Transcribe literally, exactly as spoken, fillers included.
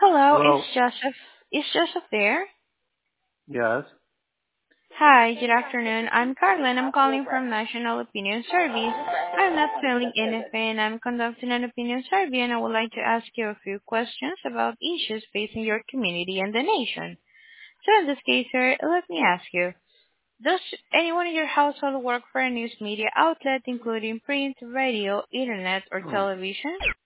Hello, is Hello. Joseph is Joseph there? Yes. Hi, good afternoon. I'm Carlin. I'm calling from National Opinion Service. I'm not selling anything. I'm conducting an opinion survey and I would like to ask you a few questions about issues facing your community and the nation. So in this case, sir, let me ask you, does anyone in your household work for a news media outlet including print, radio, internet, or Oh, television?